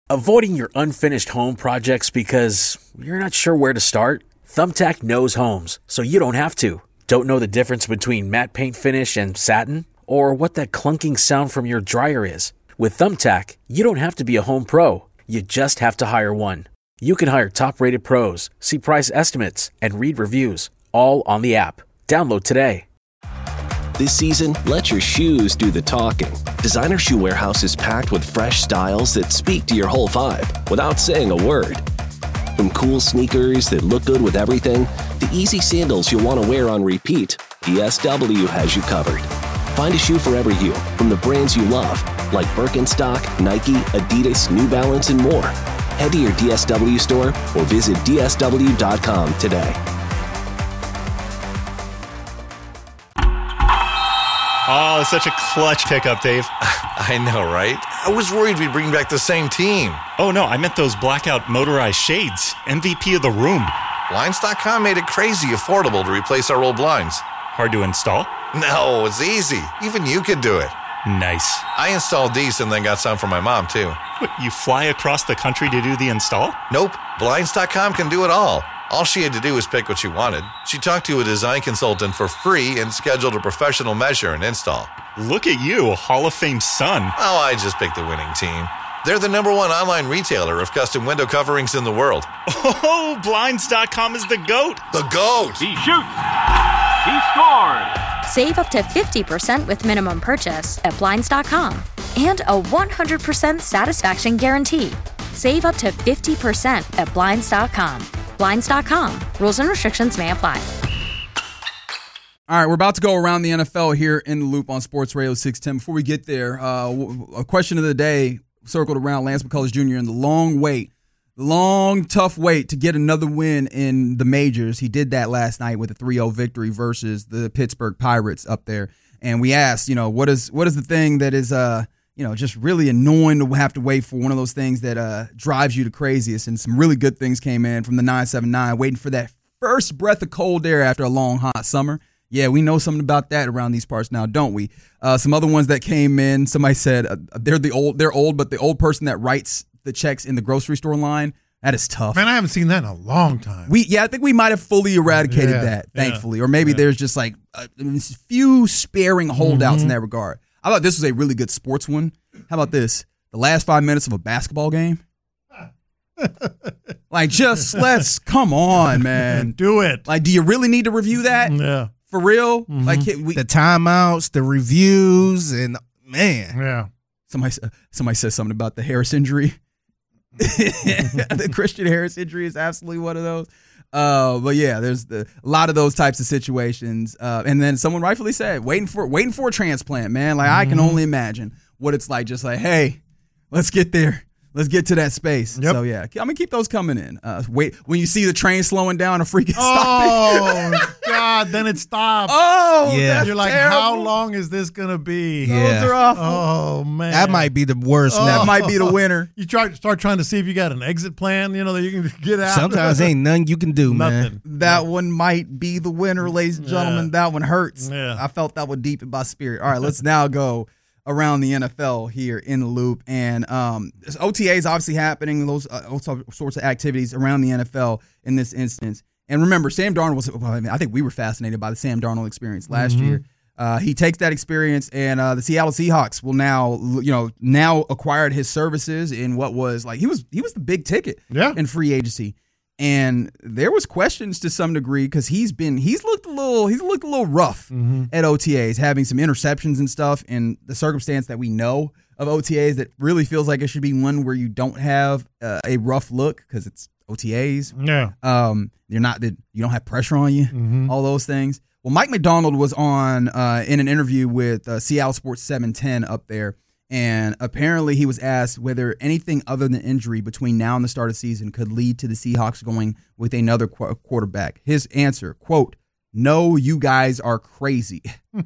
Avoiding your unfinished home projects because you're not sure where to start? Thumbtack knows homes, so you don't have to. Don't know the difference between matte paint finish and satin? Or what that clunking sound from your dryer is? With Thumbtack, you don't have to be a home pro. You just have to hire one. You can hire top-rated pros, see price estimates, and read reviews, all on the app. Download today. This season, let your shoes do the talking. Designer Shoe Warehouse is packed with fresh styles that speak to your whole vibe without saying a word. From cool sneakers that look good with everything, to easy sandals you'll want to wear on repeat, DSW has you covered. Find a shoe for every you from the brands you love, like Birkenstock, Nike, Adidas, New Balance, and more. Head to your DSW store or visit DSW.com today. Oh, such a clutch pickup, Dave. I know, right? I was worried we'd bring back the same team. Oh, no, I meant those blackout motorized shades. MVP of the room. Blinds.com made it crazy affordable to replace our old blinds. Hard to install? No, it's easy. Even you could do it. Nice. I installed these and then got some for my mom, too. What, you fly across the country to do the install? Nope. Blinds.com can do it all. All she had to do was pick what she wanted. She talked to a design consultant for free and scheduled a professional measure and install. Look at you, Hall of Fame son. Oh, I just picked the winning team. They're the #1 online retailer of custom window coverings in the world. Oh, Blinds.com is the GOAT. The GOAT! He shoots. He scores. Save up to 50% with minimum purchase at Blinds.com. And a 100% satisfaction guarantee. Save up to 50% at Blinds.com. Blinds.com. Rules and restrictions may apply. All right, we're about to go around the NFL here in the Loop on Sports Radio 610. Before we get there, a question of the day circled around Lance McCullers Jr. and the long, tough wait to get another win in the majors. He did that last night with a 3-0 victory versus the Pittsburgh Pirates up there. And we asked, what is the thing that is just really annoying to have to wait for, one of those things that drives you the craziest. And some really good things came in from the 979, waiting for that first breath of cold air after a long, hot summer. Yeah, we know something about that around these parts now, don't we? Some other ones that came in, somebody said they're old, but the old person that writes the checks in the grocery store line, that is tough. Man, I haven't seen that in a long time. I think we might have fully eradicated that, thankfully. Or maybe there's just like a few sparing holdouts in that regard. I thought this was a really good sports one. How about this? The last 5 minutes of a basketball game? Come on, man. Do it. Like, do you really need to review that? Yeah. For real? Mm-hmm. Like the timeouts, the reviews, and man. Yeah. Somebody says something about the Harris injury. The Christian Harris injury is absolutely one of those. But yeah, there's a lot of those types of situations. And then someone rightfully said, waiting for a transplant, man. Like I can only imagine what it's like. Just like, hey, let's get there. Let's get to that space. Yep. So yeah, I'm gonna keep those coming in. Wait, when you see the train slowing down, a freaking stop it. Oh God, then it stops. Oh yeah, you're like, terrible. How long is this gonna be? Yeah. Those are awful. Oh man, that might be the worst. That might be the winner. You start trying to see if you got an exit plan, that you can get out. Sometimes ain't nothing you can do, Nothing. man. That one might be the winner, ladies and gentlemen. That one hurts. Yeah. I felt that one deep in my spirit. All right, let's now go around the NFL here in the Loop. And OTAs obviously happening, those all sorts of activities around the NFL in this instance. And remember, Sam Darnold I think we were fascinated by the Sam Darnold experience last year. He takes that experience, and the Seattle Seahawks will now acquired his services in what was like he was the big ticket in free agency. And there was questions to some degree because he's looked a little rough at OTAs, having some interceptions and stuff. In the circumstance that we know of OTAs, that really feels like it should be one where you don't have a rough look because it's OTAs. Yeah, you don't have pressure on you. All those things. Well, Mike McDonald was on in an interview with Seattle Sports 710 up there. And apparently he was asked whether anything other than injury between now and the start of the season could lead to the Seahawks going with another quarterback. His answer, quote, "No, you guys are crazy."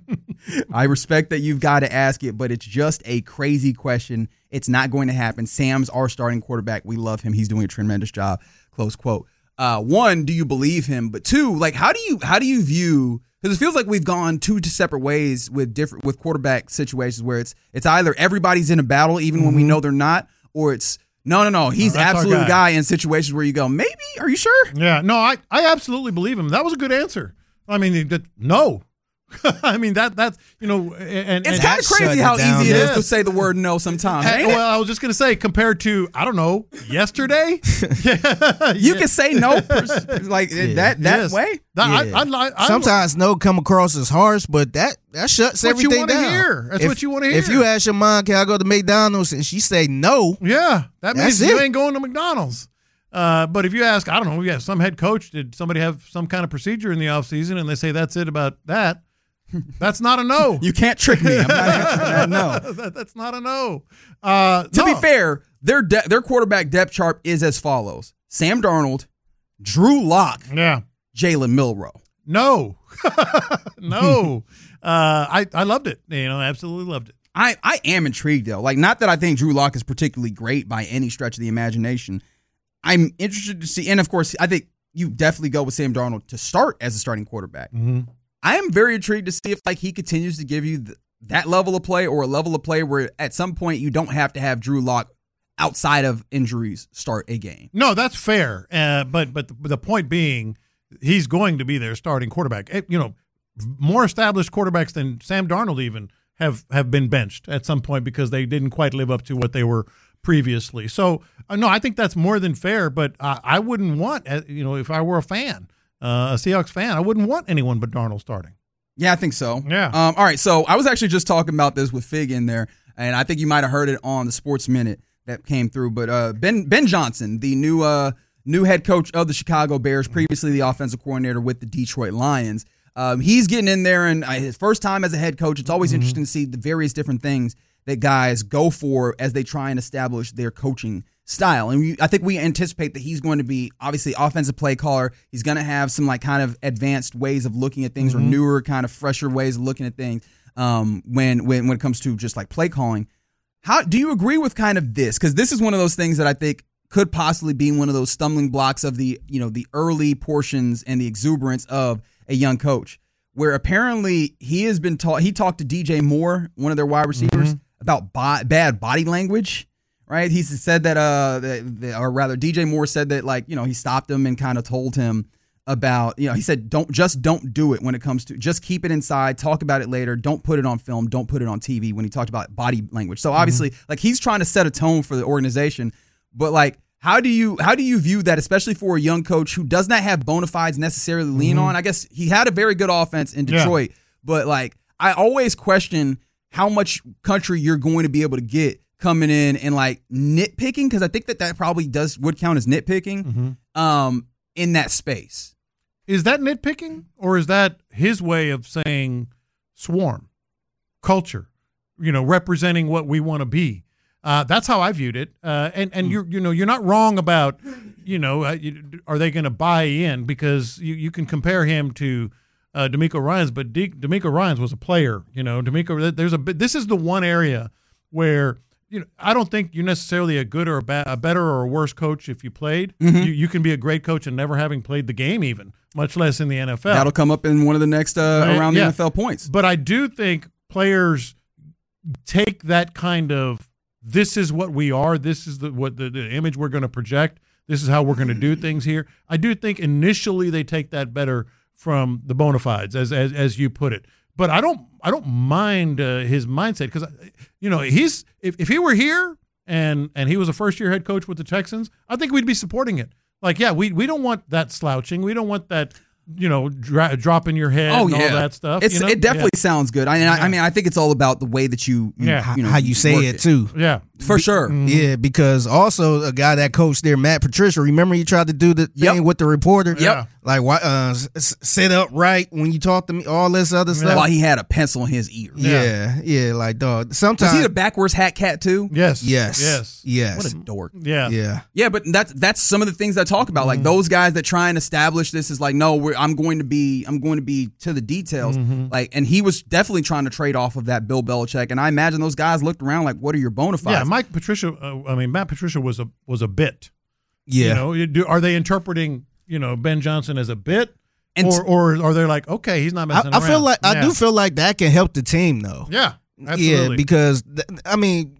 I respect that you've got to ask it, but it's just a crazy question. It's not going to happen. Sam's our starting quarterback. We love him. He's doing a tremendous job, close quote. One, do you believe him? But two, like, how do you view, because it feels like we've gone two separate ways with quarterback situations where it's either everybody's in a battle even when we know they're not, or it's No. He's that's our absolute guy. guy in situations where you go, maybe? Are you sure? Yeah, no, I absolutely believe him. That was a good answer. I mean, no. I mean, that's, and It's kind of shut crazy it how down. easy it is Yes. to say the word no sometimes. ain't it? well, I was just going to say, compared to, I don't know, yesterday? You can say no like that Yes. way. I Sometimes no come across as harsh, but that shuts That's what you everything wanna down. hear. That's what you wanna hear. If you ask your mom, can I go to McDonald's, and she say no, Yeah, that means That's you it. ain't going to McDonald's. But if you ask, I don't know, yeah, some head coach, did somebody have some kind of procedure in the offseason and they say that's it about that, that's not a no. You can't trick me. I'm not answering that no. That's not a no. To be fair, their quarterback depth chart is as follows: Sam Darnold, Drew Lock, Yeah. Jalen Milroe. No. No. I loved it. Absolutely loved it. I am intrigued though. Like, not that I think Drew Lock is particularly great by any stretch of the imagination. I'm interested to see, and of course, I think you definitely go with Sam Darnold to start as a starting quarterback. Mm-hmm. I am very intrigued to see if he continues to give you that level of play, or a level of play where at some point you don't have to have Drew Lock outside of injuries start a game. No, that's fair. But the point being, he's going to be their starting quarterback. More established quarterbacks than Sam Darnold even have been benched at some point because they didn't quite live up to what they were previously. So, no, I think that's more than fair, but I wouldn't want, if I were a fan, a Seahawks fan, I wouldn't want anyone but Darnold starting. Yeah, I think so. Yeah. All right, so I was actually just talking about this with Fig in there, and I think you might have heard it on the Sports Minute that came through, but Ben Johnson, the new head coach of the Chicago Bears, previously the offensive coordinator with the Detroit Lions, he's getting in there, and his first time as a head coach, it's always interesting to see the various different things that guys go for as they try and establish their coaching style. And I think we anticipate that he's going to be obviously offensive play caller. He's going to have some kind of advanced ways of looking at things, or newer kind of fresher ways of looking at things when it comes to just play calling. How do you agree with kind of this? Because this is one of those things that I think could possibly be one of those stumbling blocks of the early portions and the exuberance of a young coach, where apparently he has been taught. He talked to DJ Moore, one of their wide receivers, about bad body language. Right? He said that, or rather, DJ Moore said that, he stopped him and kind of told him about, he said, don't do it when it comes to, just keep it inside, talk about it later, don't put it on film, don't put it on TV, when he talked about body language. So obviously, he's trying to set a tone for the organization, but how do you view that, especially for a young coach who does not have bona fides necessarily to lean on? I guess he had a very good offense in Detroit, but I always question how much country you're going to be able to get coming in and nitpicking, because I think that probably would count as nitpicking in that space. Is that nitpicking, or is that his way of saying swarm, culture, representing what we want to be? That's how I viewed it. And you're not wrong about, are they going to buy in? Because you can compare him to DeMeco Ryans, but DeMeco Ryans was a player. This is the one area where I don't think you're necessarily a good or a better or a worse coach if you played. You can be a great coach and never having played the game, even much less in the NFL. That'll come up in one of the next around the NFL points. But I do think players take that kind of, this is what we are, this is the image we're going to project, this is how we're going to do things here. I do think initially they take that better from the bona fides, as you put it. But I don't mind his mindset, because he's if he were here and he was a first-year head coach with the Texans, I think we'd be supporting it. We don't want that slouching, we don't want that dropping your head and all that stuff. It definitely sounds good. I mean, I think it's all about the way that you how you say it too. Yeah, for sure. Yeah, because also a guy that coached there, Matt Patricia. Remember, he tried to do the thing with the reporter. Yep. Sit up right when you talk to me. All this other stuff. While he had a pencil in his ear. Yeah. Dog. Sometimes was he the backwards hat cat too? Yes. What a dork. Yeah. But that's some of the things I talk about. Those guys that try and establish this is no, I'm going to be to the details. And he was definitely trying to trade off of that Bill Belichick. And I imagine those guys looked around what are your bona fides? Yeah, Matt Patricia was a bit. Yeah. Are they interpreting Ben Johnson as a bit, or are they okay, he's not messing around? I feel like I do feel like that can help the team though. Yeah, absolutely. Yeah, because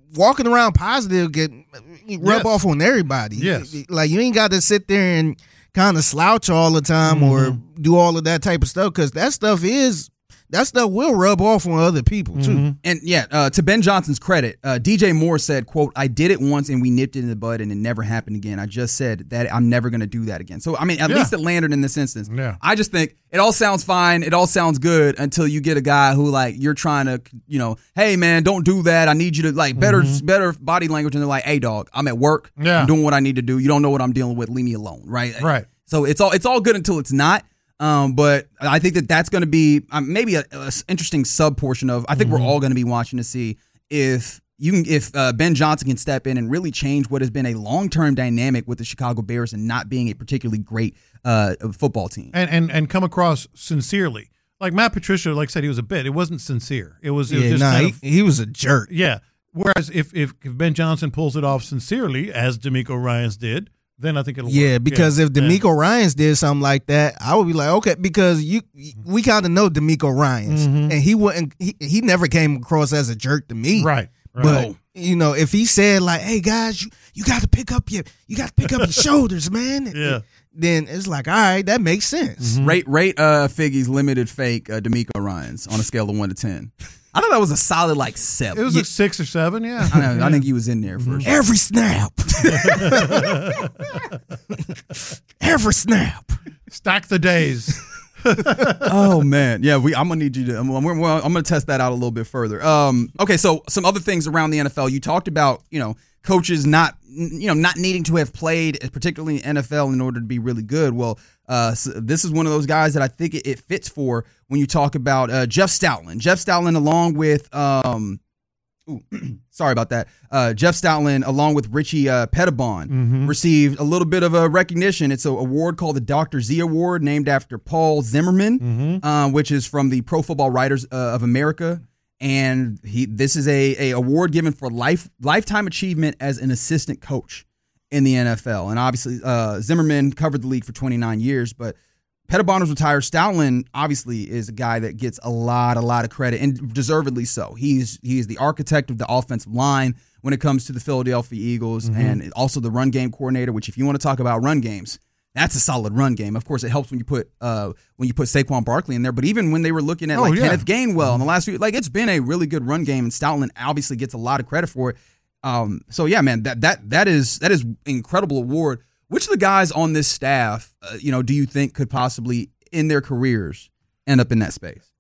walking around positive rub off on everybody. Yes. Like, you ain't got to sit there and kind of slouch all the time or do all of that type of stuff, because that stuff will rub off on other people too. And to Ben Johnson's credit, DJ Moore said, quote, "I did it once and we nipped it in the bud and it never happened again. I just said that I'm never going to do that again." So, I mean, at least it landed in this instance. Yeah. I just think it all sounds fine. It all sounds good until you get a guy who, like, you're trying to, hey, man, don't do that. I need you to, like, better body language. And they're like, hey, dog, I'm at work. Yeah. I'm doing what I need to do. You don't know what I'm dealing with. Leave me alone. Right. Right. So it's all good until it's not. But I think that's going to be maybe a interesting sub portion of. I think we're all going to be watching to see if Ben Johnson can step in and really change what has been a long-term dynamic with the Chicago Bears and not being a particularly great football team, and come across sincerely. Like Matt Patricia, like I said, he was a bit. It wasn't sincere. It was just he was a jerk. Yeah. Whereas if Ben Johnson pulls it off sincerely, as DeMeco Ryans did, then I think it'll work. Yeah, because if DeMeco Ryans did something like that, I would be like, okay, because we kind of know DeMeco Ryans, and he never came across as a jerk to me. Right. But if he said like, "Hey guys, you got to pick up your shoulders, man," then it's like, all right, that makes sense. Rate Figgy's limited fake DeMeco Ryans on a scale of 1 to 10. I thought that was a solid 7. It was a 6 or 7, yeah. I know. I think he was in there for every snap. Every snap. Stack the days. Oh man, yeah. I'm gonna need you to. I'm gonna test that out a little bit further. Okay, so some other things around the NFL. You talked about coaches not needing to have played, particularly in NFL, in order to be really good. Well, so this is one of those guys that I think it fits for when you talk about Jeff Stoutland. Jeff Stoutland, along with sorry about that. Jeff Stoutland, along with Richie Pettibon, received a little bit of a recognition. It's an award called the Dr. Z Award, named after Paul Zimmerman, which is from the Pro Football Writers of America. And this is a award given for lifetime achievement as an assistant coach in the NFL. And obviously, Zimmerman covered the league for 29 years, but Pettibon was retired. Stoutland obviously is a guy that gets a lot of credit, and deservedly so. He's the architect of the offensive line when it comes to the Philadelphia Eagles, and also the run game coordinator. Which, if you want to talk about run games, that's a solid run game. Of course, it helps when you put Saquon Barkley in there. But even when they were looking at Kenneth Gainwell in the last few, it's been a really good run game, and Stoutland obviously gets a lot of credit for it. So yeah, man, that is an incredible award. Which of the guys on this staff, do you think could possibly, in their careers, end up in that space?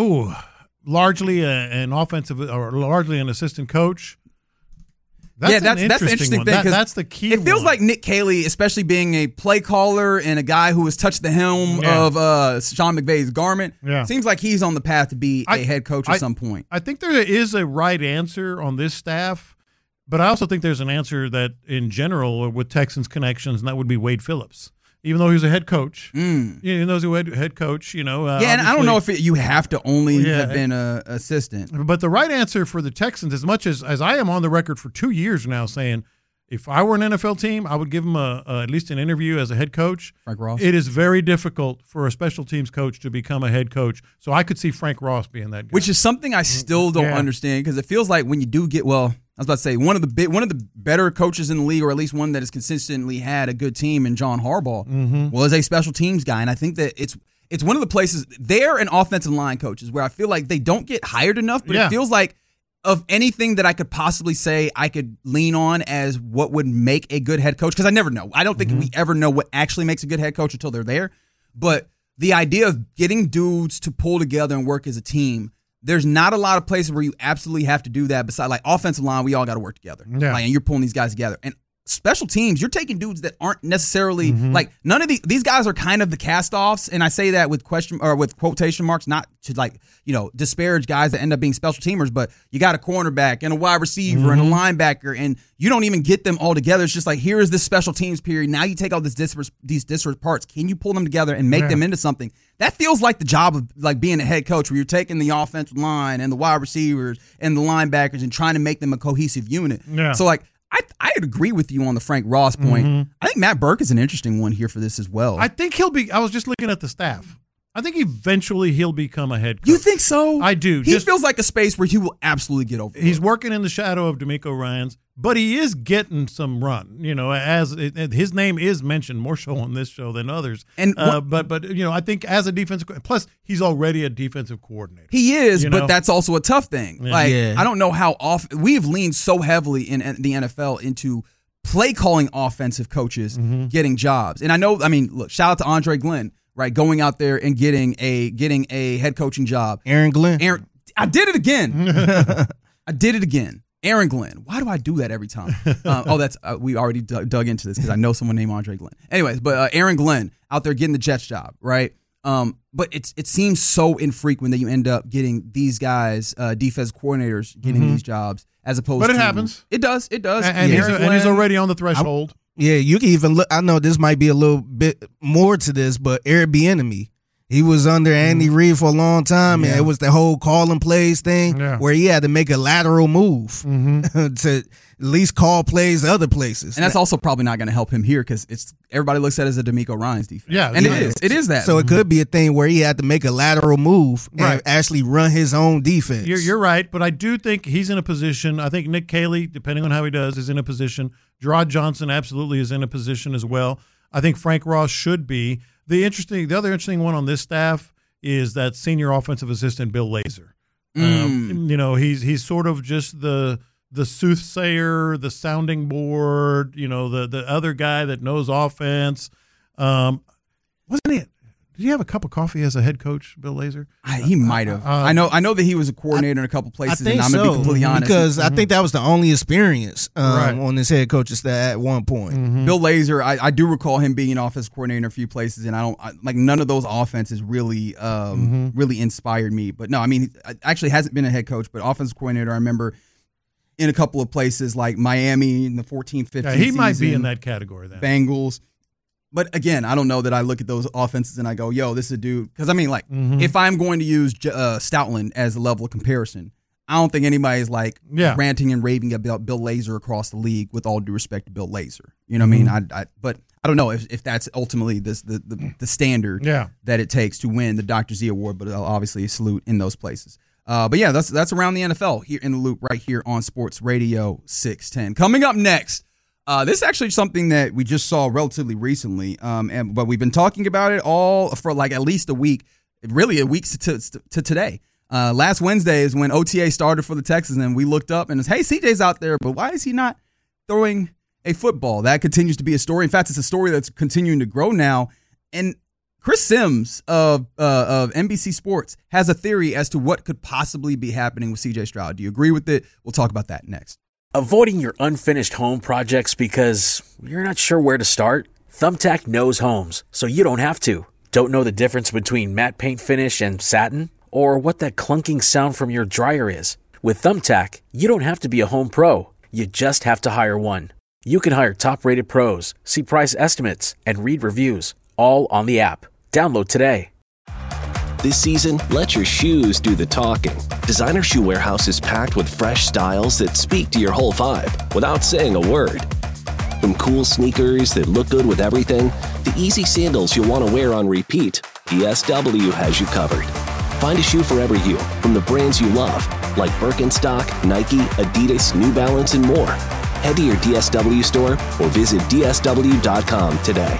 Largely an offensive or largely an assistant coach. That's the interesting thing. That's the key. It feels like Nick Caley, especially being a play caller and a guy who has touched the helm of Sean McVay's garment. Yeah. Seems like he's on the path to be a head coach at some point. I think there is a right answer on this staff. But I also think there's an answer that, in general, with Texans connections, and that would be Wade Phillips. Even though he was a head coach, even though he was a head coach, and I don't know if you have to only have been an assistant. But the right answer for the Texans, as much as I am on the record for 2 years now saying, if I were an NFL team, I would give him at least an interview as a head coach. Frank Ross. It is very difficult for a special teams coach to become a head coach. So I could see Frank Ross being that guy. Which is something I still don't understand, because it feels like when you do get, I was about to say, one of the better coaches in the league, or at least one that has consistently had a good team, in John Harbaugh, was a special teams guy. And I think that it's one of the places, they're an offensive line coaches where I feel like they don't get hired enough, but it feels like of anything that I could possibly say I could lean on as what would make a good head coach, because I never know. I don't think we ever know what actually makes a good head coach until they're there. But the idea of getting dudes to pull together and work as a team, there's not a lot of places where you absolutely have to do that. Besides, offensive line, we all got to work together. Yeah. And you're pulling these guys together. And special teams, you're taking dudes that aren't necessarily none of these guys are kind of the cast-offs, and I say that with quotation marks, not to disparage guys that end up being special teamers, but you got a cornerback and a wide receiver and a linebacker, and you don't even get them all together. It's just like, here is this special teams period. Now you take all these disparate parts. Can you pull them together and make them into something? That feels like the job of being a head coach, where you're taking the offensive line and the wide receivers and the linebackers and trying to make them a cohesive unit. Yeah. So I'd agree with you on the Frank Ross point. I think Matt Burke is an interesting one here for this as well. I think he'll be. I was just looking at the staff. I think eventually he'll become a head coach. You think so? I do. He feels like a space where he will absolutely get over. He's working in the shadow of DeMeco Ryans, but he is getting some run. As his name is mentioned more so on this show than others. And but I think as a defensive, plus he's already a defensive coordinator. He is, but that's also a tough thing. Yeah. I don't know how often we've leaned so heavily in the NFL into play calling offensive coaches getting jobs. And look, shout out to Andre Glenn, right? Going out there and getting a head coaching job. Aaron Glenn. I did it again. Aaron Glenn. Why do I do that every time? We already dug into this because I know someone named Andre Glenn. Anyways, but Aaron Glenn out there getting the Jets job, right? But it seems so infrequent that you end up getting these guys, defense coordinators, getting these jobs as opposed to. But it happens. It does. And he's already on the threshold. You can even look. I know this might be a little bit more to this, but Eric Bieniemy, he was under Andy Reid for a long time, and it was the whole calling plays thing where he had to make a lateral move to at least call plays other places. And that's also probably not going to help him here because everybody looks at it as a DeMeco Ryans defense. Yeah, and it is that. So it could be a thing where he had to make a lateral move and actually run his own defense. You're right, but I do think he's in a position. I think Nick Caley, depending on how he does, is in a position. Gerard Johnson absolutely is in a position as well. I think Frank Ross should be. The other interesting one on this staff is that senior offensive assistant Bill Lazor. He's sort of just the soothsayer, the sounding board. The other guy that knows offense. Wasn't it? Did he have a cup of coffee as a head coach, Bill Lazor? He might have. I know that he was a coordinator in a couple places, I think and I'm going to be completely honest. Because I think that was the only experience on this head coach's staff at one point. Bill Lazor, I do recall him being an offensive coordinator in a few places, and none of those offenses really really inspired me. But no, he actually hasn't been a head coach, but offensive coordinator, I remember in a couple of places like Miami in the 14-15 season. He might be in that category then. Bengals. But again, I don't know that I look at those offenses and I go, yo, this is a dude. Because, if I'm going to use Stoutland as a level of comparison, I don't think anybody's ranting and raving about Bill Lazor across the league with all due respect to Bill Lazor. You know what I mean? But I don't know if that's ultimately the standard that it takes to win the Dr. Z Award, but obviously a salute in those places. But yeah, that's around the NFL here in the Loop right here on Sports Radio 610. Coming up next. This is actually something that we just saw relatively recently, but we've been talking about it all for at least a week, really a week to today. Last Wednesday is when OTA started for the Texans, and we looked up and it's, hey, CJ's out there, but why is he not throwing a football? That continues to be a story. In fact, it's a story that's continuing to grow now. And Chris Sims of NBC Sports has a theory as to what could possibly be happening with CJ Stroud. Do you agree with it? We'll talk about that next. Avoiding your unfinished home projects because you're not sure where to start? Thumbtack knows homes, so you don't have to. Don't know the difference between matte paint finish and satin? Or what that clunking sound from your dryer is? With Thumbtack, you don't have to be a home pro. You just have to hire one. You can hire top-rated pros, see price estimates, and read reviews, all on the app. Download today. This season, let your shoes do the talking. Designer Shoe Warehouse is packed with fresh styles that speak to your whole vibe without saying a word. From cool sneakers that look good with everything to easy sandals you'll want to wear on repeat, DSW has you covered. Find a shoe for every you from the brands you love, like Birkenstock, Nike, Adidas, New Balance, and more. Head to your DSW store or visit DSW.com today.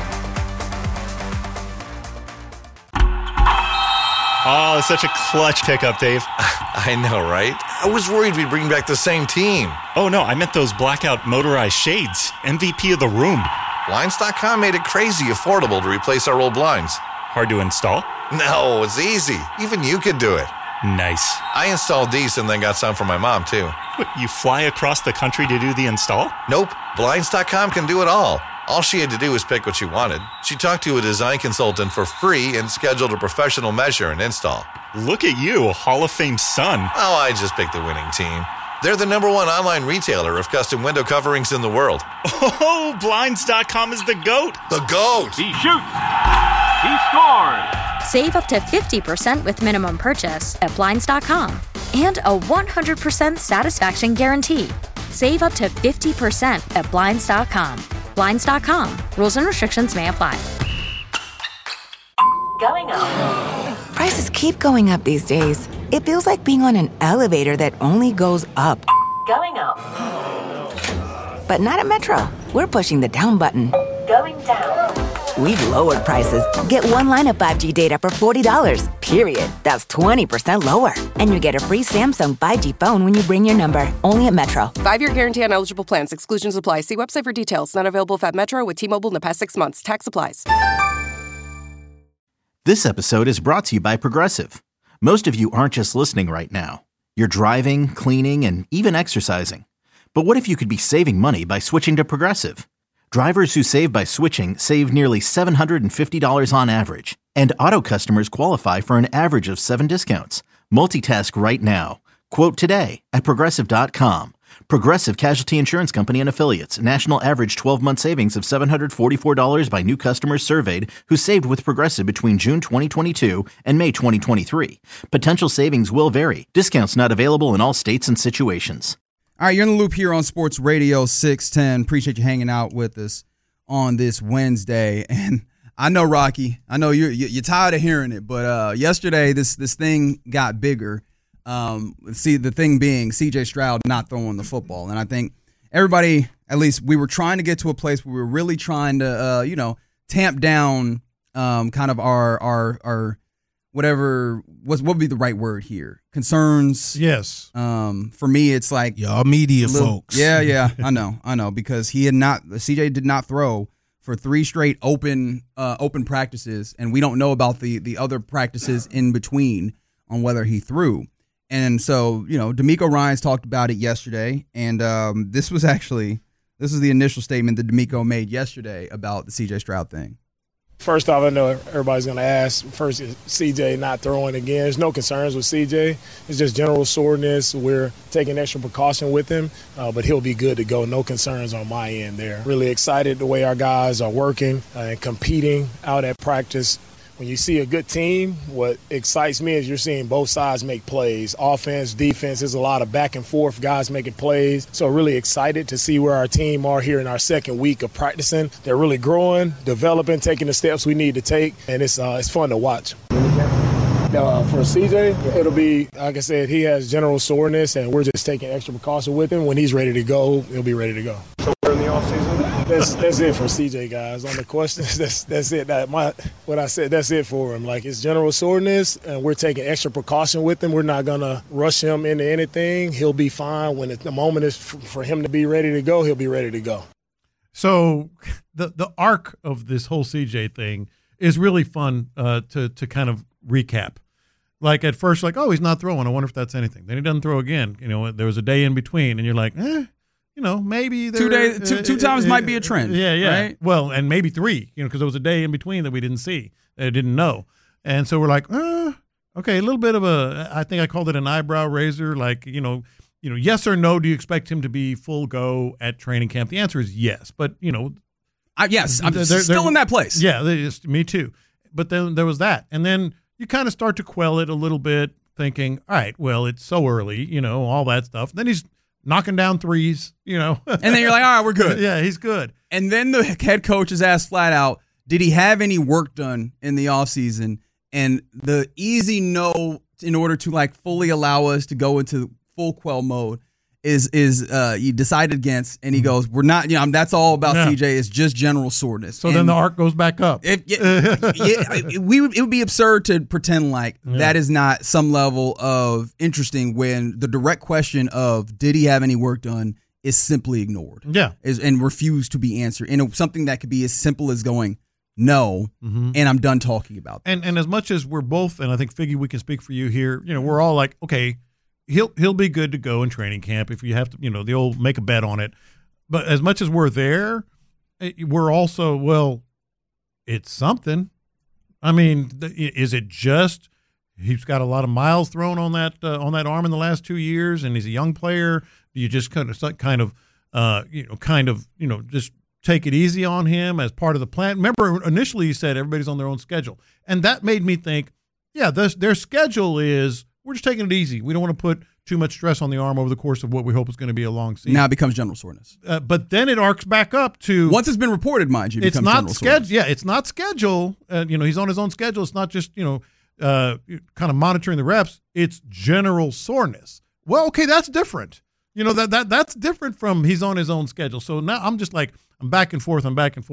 Oh, such a clutch pickup, Dave. I know, right? I was worried we'd bring back the same team. Oh, no, I meant those blackout motorized shades. MVP of the room. Blinds.com made it crazy affordable to replace our old blinds. Hard to install? No, it's easy. Even you could do it. Nice. I installed these and then got some for my mom, too. What, you fly across the country to do the install? Nope. Blinds.com can do it all. All she had to do was pick what she wanted. She talked to a design consultant for free and scheduled a professional measure and install. Look at you, Hall of Fame son. Oh, I just picked the winning team. They're the #1 online retailer of custom window coverings in the world. Oh, Blinds.com is the GOAT. The GOAT! He shoots. He scores. Save up to 50% with minimum purchase at Blinds.com. And a 100% satisfaction guarantee. Save up to 50% at Blinds.com. Blinds.com. Rules and restrictions may apply. Going up. Prices keep going up these days. It feels like being on an elevator that only goes up. Going up. But not at Metro. We're pushing the down button. Going down. We've lowered prices. Get one line of 5G data for $40, period. That's 20% lower. And you get a free Samsung 5G phone when you bring your number. Only at Metro. 5-year guarantee on eligible plans. Exclusions apply. See website for details. Not available at Metro with T-Mobile in the past 6 months. Tax applies. This episode is brought to you by Progressive. Most of you aren't just listening right now. You're driving, cleaning, and even exercising. But what if you could be saving money by switching to Progressive? Drivers who save by switching save nearly $750 on average. And auto customers qualify for an average of 7 discounts. Multitask right now. Quote today at Progressive.com. Progressive Casualty Insurance Company and Affiliates. National average 12-month savings of $744 by new customers surveyed who saved with Progressive between June 2022 and May 2023. Potential savings will vary. Discounts not available in all states and situations. All right, you're in the loop here on Sports Radio 610. Appreciate you hanging out with us on this Wednesday. And I know, Rocky, I know you're tired of hearing it, but yesterday this thing got bigger. The thing being C.J. Stroud not throwing the football. And I think everybody, at least we were trying to get to a place where we were really trying to, tamp down kind of our whatever, what would be the right word here? Concerns. Yes. For me, it's like. Y'all media folks. Yeah, I know, because CJ did not throw for 3 straight open practices, and we don't know about the other practices in between on whether he threw. And so, D'Amico Ryans talked about it yesterday, and this is the initial statement that D'Amico made yesterday about the C.J. Stroud thing. First off, I know everybody's going to ask, first, is C.J. not throwing again? There's no concerns with C.J. It's just general soreness. We're taking extra precaution with him, but he'll be good to go. No concerns on my end there. Really excited the way our guys are working and competing out at practice. When you see a good team, what excites me is you're seeing both sides make plays. Offense, defense, there's a lot of back and forth, guys making plays. So really excited to see where our team are here in our second week of practicing. They're really growing, developing, taking the steps we need to take, and it's fun to watch. For CJ, it'll be, like I said, he has general soreness, and we're just taking extra precaution with him. When he's ready to go, he'll be ready to go. So we're in the offseason? That's it for CJ, guys. On the questions, that's it. What I said, that's it for him. Like, it's general soreness, and we're taking extra precaution with him. We're not going to rush him into anything. He'll be fine. When the moment is for him to be ready to go, he'll be ready to go. So the arc of this whole CJ thing is really fun to kind of recap. Like at first, like, oh, he's not throwing. I wonder if that's anything. Then he doesn't throw again. There was a day in between, and you're like, maybe 2 days, two times might be a trend. Yeah. Right? Well, and maybe 3, because there was a day in between that we didn't see, that I didn't know, and so we're like, okay, a little bit of I think I called it an eyebrow raiser. Like, yes or no? Do you expect him to be full go at training camp? The answer is yes, but yes, I'm still in that place. Yeah, me too. But then there was that, and then you kind of start to quell it a little bit, thinking, all right, well, it's so early, all that stuff. Then he's knocking down threes, And then you're like, all right, we're good. Yeah, he's good. And then the head coach is asked flat out, did he have any work done in the offseason? And the easy no, in order to fully allow us to go into full quell mode, is you decided against, and he goes, we're not, that's all about CJ. It's just general soreness. So then the arc goes back up. It would be absurd to pretend that is not some level of interesting when the direct question of did he have any work done is simply ignored. Yeah. And refused to be answered. And something that could be as simple as going, no, and I'm done talking about that. And as much as we're both, and I think, Figgy, we can speak for you here, we're all like, okay, He'll be good to go in training camp if you have to, the old make a bet on it. But as much as we're there, we're also, well, it's something. I mean, is it just he's got a lot of miles thrown on that arm in the last 2 years, and he's a young player? Do you just kind of just take it easy on him as part of the plan? Remember, initially you said everybody's on their own schedule, and that made me think, yeah, their schedule is, we're just taking it easy. We don't want to put too much stress on the arm over the course of what we hope is going to be a long season. Now it becomes general soreness. But then it arcs back up to once it's been reported, mind you, it becomes general soreness. Yeah, it's not schedule. He's on his own schedule. It's not just kind of monitoring the reps. It's general soreness. Well, okay, that's different. That's different from he's on his own schedule. So now I'm just like I'm back and forth.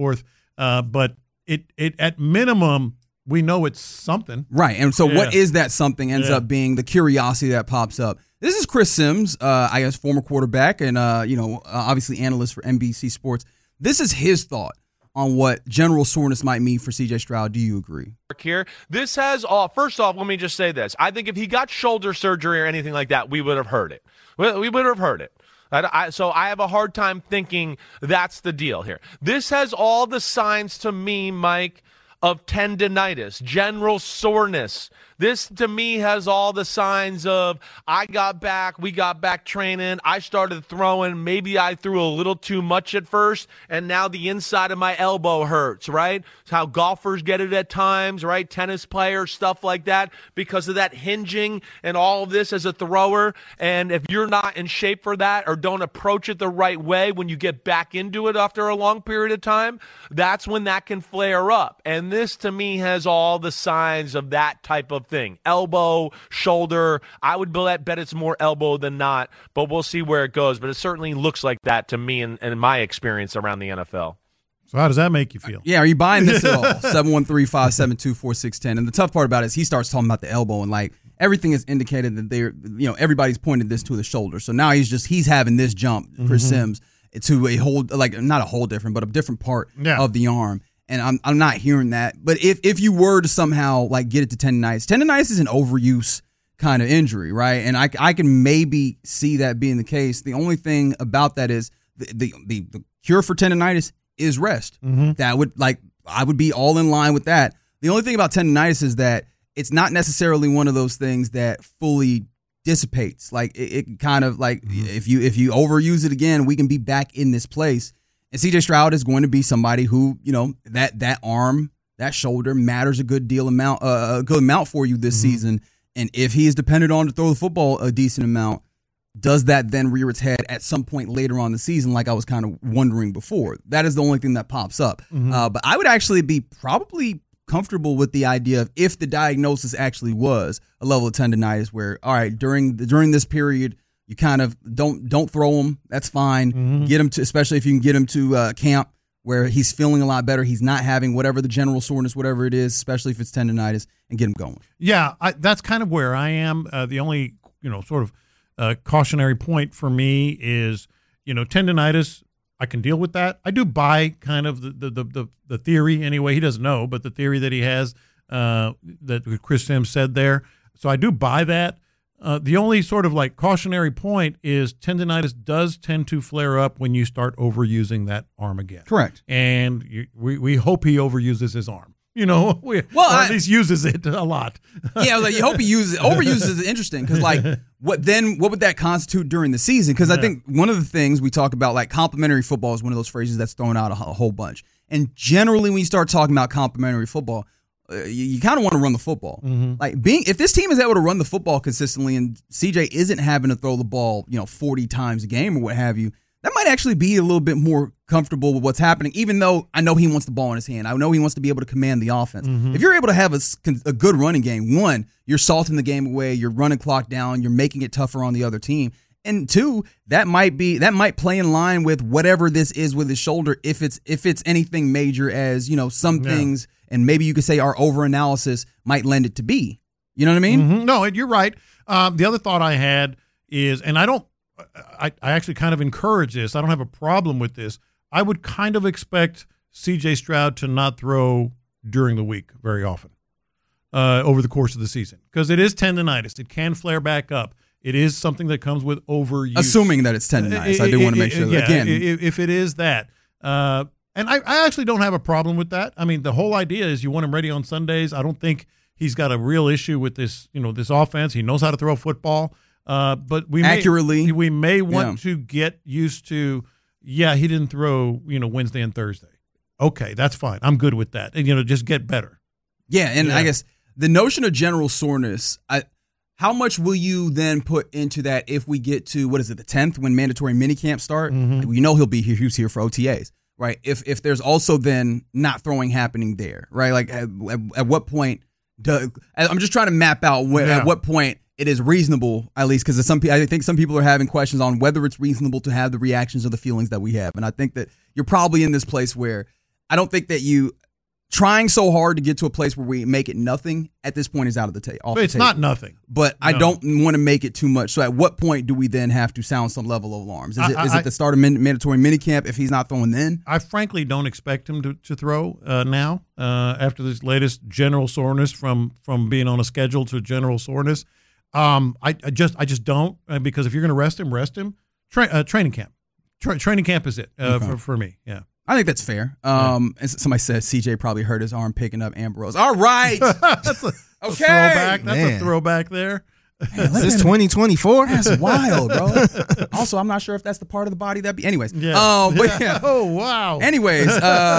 But it at minimum we know it's something, right? And so what is that something? Ends up being the curiosity that pops up. This is Chris Sims, I guess former quarterback and obviously analyst for NBC Sports. This is his thought on what general soreness might mean for C.J. Stroud. Do you agree? Here, this has first off, let me just say this. I think if he got shoulder surgery or anything like that, we would have heard it. We would have heard it. So I have a hard time thinking that's the deal here. This has all the signs to me, Mike, of tendinitis, general soreness. This, to me, has all the signs of we got back training, I started throwing, maybe I threw a little too much at first, and now the inside of my elbow hurts, right? It's how golfers get it at times, right? Tennis players, stuff like that, because of that hinging and all of this as a thrower. And if you're not in shape for that or don't approach it the right way when you get back into it after a long period of time, that's when that can flare up. And this, to me, has all the signs of that type of thing. Elbow, shoulder. I would bet it's more elbow than not, but we'll see where it goes. But it certainly looks like that to me in my experience around the NFL. So how does that make you feel? Yeah, are you buying this at all? 713-572-4610. And the tough part about it is he starts talking about the elbow and like everything is indicated that everybody's pointed this to the shoulder. So now he's having this jump, Chris Sims, to a whole, like not a whole different, but a different part of the arm. And I'm not hearing that. But if you were to somehow like get it to tendinitis is an overuse kind of injury, right? And I can maybe see that being the case. The only thing about that is the cure for tendinitis is rest. That would I would be all in line with that. The only thing about tendinitis is that it's not necessarily one of those things that fully dissipates. Like it kind of like if you overuse it again, we can be back in this place. And C.J. Stroud is going to be somebody who, that arm, that shoulder matters a good amount for you this season. And if he is dependent on to throw the football a decent amount, does that then rear its head at some point later on the season, like I was kind of wondering before? That is the only thing that pops up. But I would actually be probably comfortable with the idea of if the diagnosis actually was a level of tendinitis where, all right, during this period, you kind of don't throw him. That's fine. Get him to, especially if you can get him to camp where he's feeling a lot better. He's not having whatever the general soreness, whatever it is, especially if it's tendinitis, and get him going. Yeah, that's kind of where I am. The only sort of cautionary point for me is tendinitis. I can deal with that. I do buy kind of the theory anyway. He doesn't know, but the theory that he has that Chris Sims said there. So I do buy that. The only sort of like cautionary point is tendinitis does tend to flare up when you start overusing that arm again. Correct. And we hope he overuses his arm. Or at least uses it a lot. Yeah, like you hope he overuses is interesting because like what would that constitute during the season? Because I think one of the things we talk about, like complimentary football, is one of those phrases that's thrown out a whole bunch. And generally, when you start talking about complimentary football, you kind of want to run the football. Like if this team is able to run the football consistently and CJ isn't having to throw the ball 40 times a game or what have you, that might actually be a little bit more comfortable with what's happening, even though I know he wants the ball in his hand. I know he wants to be able to command the offense. If you're able to have a good running game, one, you're salting the game away, you're running clock down, you're making it tougher on the other team. And two, that might play in line with whatever this is with his shoulder if it's anything major as, some things, and maybe you could say our overanalysis might lend it to be. You know what I mean? No, you're right. The other thought I had is, and I actually kind of encourage this. I don't have a problem with this. I would kind of expect C.J. Stroud to not throw during the week very often over the course of the season because it is tendinitis. It can flare back up. It is something that comes with overuse. Assuming that it's tendinitis. I do want to make sure that, again. If it is that. And I actually don't have a problem with that. I mean, the whole idea is you want him ready on Sundays. I don't think he's got a real issue with this, this offense. He knows how to throw football. But we may want to get used to, he didn't throw, Wednesday and Thursday. Okay, that's fine. I'm good with that. And, just get better. Yeah, and I guess the notion of general soreness, how much will you then put into that if we get to, the 10th when mandatory minicamps start? Mm-hmm. We know he'll be here. He was here for OTAs, right? If there's also then not throwing happening there, right? Like at what point I'm just trying to map out at what point it is reasonable, at least, because I think some people are having questions on whether it's reasonable to have the reactions or the feelings that we have. And I think that you're probably in this place where I don't think that you trying so hard to get to a place where we make it nothing at this point is out of the table. It's not nothing. But no. I don't want to make it too much. So at what point do we then have to sound some level of alarms? Is it the start of mandatory minicamp if he's not throwing then? I frankly don't expect him to throw now after this latest general soreness from being on a schedule to general soreness. I just don't, because if you're going to rest him. Training camp. Training camp is it for me. Yeah. I think that's fair. And somebody said CJ probably hurt his arm picking up Ambrose. All right. That's a throwback. That's a throwback there. Man, this is 2024. That's wild, bro. Also, I'm not sure if that's the part of the body that be. Anyways. Yeah. But yeah. Oh, wow. Anyways.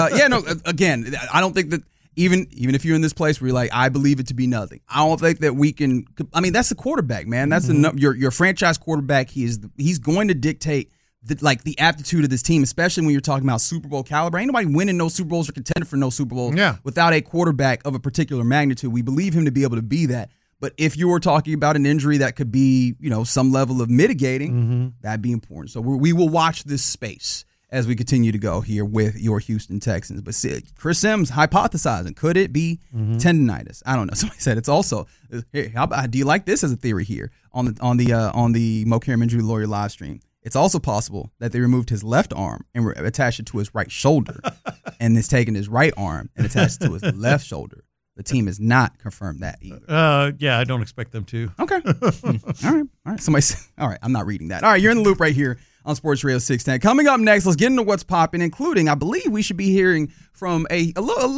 Again, I don't think that even if you're in this place where you're like, I believe it to be nothing. I don't think that we can. I mean, that's the quarterback, man. That's your franchise quarterback. He's going to dictate the aptitude of this team, especially when you're talking about Super Bowl caliber. Ain't nobody winning no Super Bowls or contending for no Super Bowls without a quarterback of a particular magnitude. We believe him to be able to be that. But if you were talking about an injury that could be, some level of mitigating, that'd be important. So we will watch this space as we continue to go here with your Houston Texans. But see, Chris Sims hypothesizing, could it be tendonitis? I don't know. Somebody said it's also. Hey, do you like this as a theory here on the Mo Karam Injury Lawyer live stream? It's also possible that they removed his left arm and attached it to his right shoulder, and it's taken his right arm and attached it to his left shoulder. The team has not confirmed that either. Yeah, I don't expect them to. Okay. All right. Somebody said, all right, I'm not reading that. All right, you're in the loop right here on Sports Radio 610. Coming up next, let's get into what's popping, including, I believe we should be hearing from a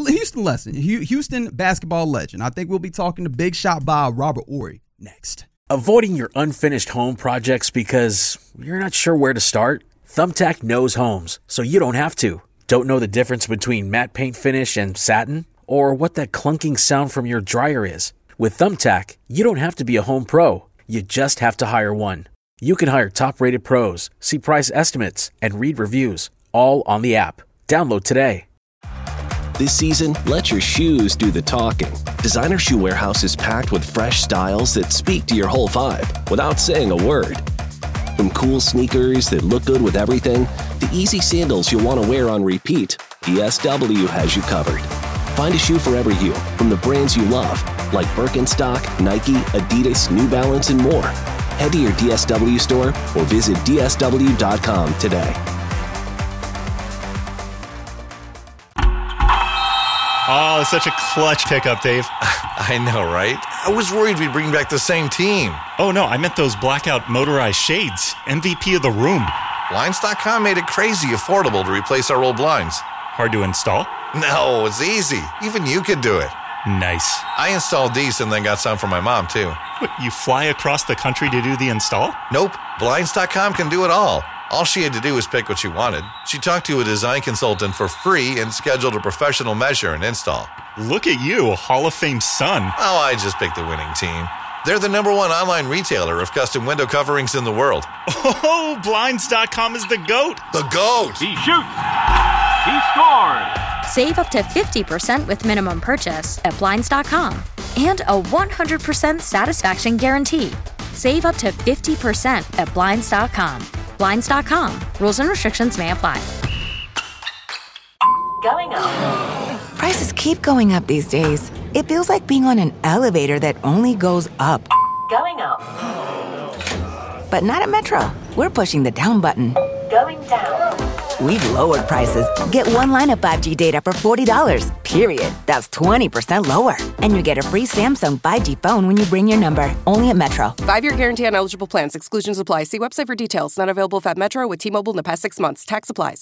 Houston basketball legend. I think we'll be talking to Big Shot Bob Robert Horry next. Avoiding your unfinished home projects because you're not sure where to start? Thumbtack knows homes, so you don't have to. Don't know the difference between matte paint finish and satin? Or what that clunking sound from your dryer is? With Thumbtack, you don't have to be a home pro. You just have to hire one. You can hire top-rated pros, see price estimates, and read reviews, all on the app. Download today. This season, let your shoes do the talking. Designer Shoe Warehouse is packed with fresh styles that speak to your whole vibe without saying a word. From cool sneakers that look good with everything, to easy sandals you'll want to wear on repeat, DSW has you covered. Find a shoe for every you, from the brands you love, like Birkenstock, Nike, Adidas, New Balance, and more. Head to your DSW store or visit DSW.com today. Oh, such a clutch pickup, Dave. I know, right? I was worried we'd bring back the same team. Oh, no, I meant those blackout motorized shades. MVP of the room. Blinds.com made it crazy affordable to replace our old blinds. Hard to install? No, it's easy. Even you could do it. Nice. I installed these and then got some for my mom, too. What, you fly across the country to do the install? Nope. Blinds.com can do it all. All she had to do was pick what she wanted. She talked to a design consultant for free and scheduled a professional measure and install. Look at you, a Hall of Fame son. Oh, I just picked the winning team. They're the #1 online retailer of custom window coverings in the world. Oh, Blinds.com is the GOAT. The GOAT! He shoots! He scored! Save up to 50% with minimum purchase at Blinds.com. And a 100% satisfaction guarantee. Save up to 50% at Blinds.com. Blinds.com. Rules and restrictions may apply. Going up. Prices keep going up these days. It feels like being on an elevator that only goes up. Going up. But not at Metro. We're pushing the down button. Going down. We've lowered prices. Get one line of 5G data for $40, period. That's 20% lower. And you get a free Samsung 5G phone when you bring your number. Only at Metro. 5-year guarantee on eligible plans. Exclusions apply. See website for details. Not available if at Metro with T-Mobile in the past 6 months. Tax applies.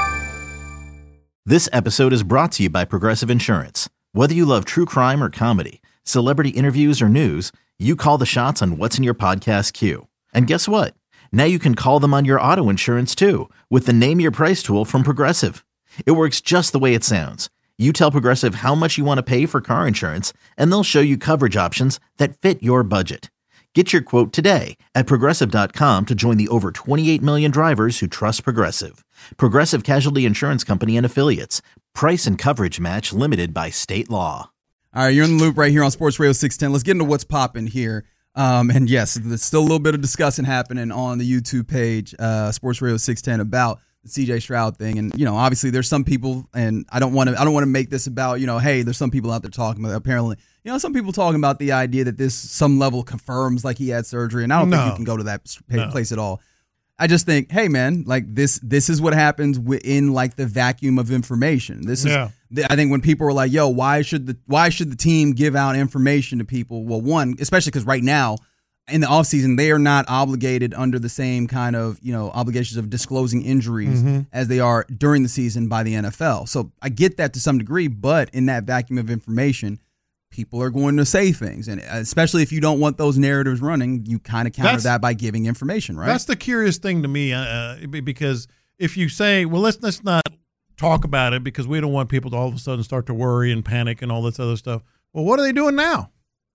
This episode is brought to you by Progressive Insurance. Whether you love true crime or comedy, celebrity interviews or news, you call the shots on what's in your podcast queue. And guess what? Now you can call them on your auto insurance too with the Name Your Price tool from Progressive. It works just the way it sounds. You tell Progressive how much you want to pay for car insurance, and they'll show you coverage options that fit your budget. Get your quote today at Progressive.com to join the over 28 million drivers who trust Progressive. Progressive Casualty Insurance Company and Affiliates. Price and coverage match limited by state law. All right, you're in the loop right here on Sports Radio 610. Let's get into what's popping here. And yes, there's still a little bit of discussion happening on the YouTube page, Sports Radio 610, about the CJ Stroud thing. And, you know, obviously there's some people, and I don't want to make this about, you know, hey, there's some people out there talking about, apparently, you know, some people talking about the idea that this some level confirms like he had surgery. And I don't think you can go to that place at all. I just think, hey, man, like this is what happens in like the vacuum of information. This is, I think when people are like, yo, why should the team give out information to people? Well, one, especially because right now in the offseason, they are not obligated under the same kind of, you know, obligations of disclosing injuries as they are during the season by the NFL. So I get that to some degree, but in that vacuum of information, people are going to say things, and especially if you don't want those narratives running, you kind of counter that by giving information, right? That's the curious thing to me, because if you say, well, let's not talk about it because we don't want people to all of a sudden start to worry and panic and all this other stuff. Well, what are they doing now?